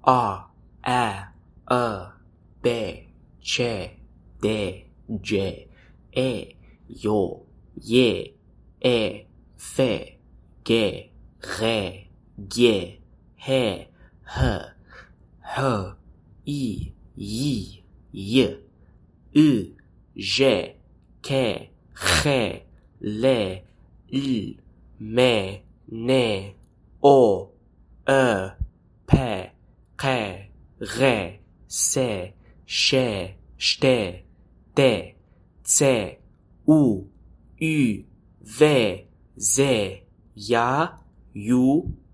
A, E, I, B, Ç, D, C, E, Yo, Y, E, F, G, G, G, H, H, H, I, Y, Y, Ü, J, K, H, L, L, M, N, O, Ö, P, Q, R, S, Ş, Ş, D, C, U, Ü, V, Z, Y, U,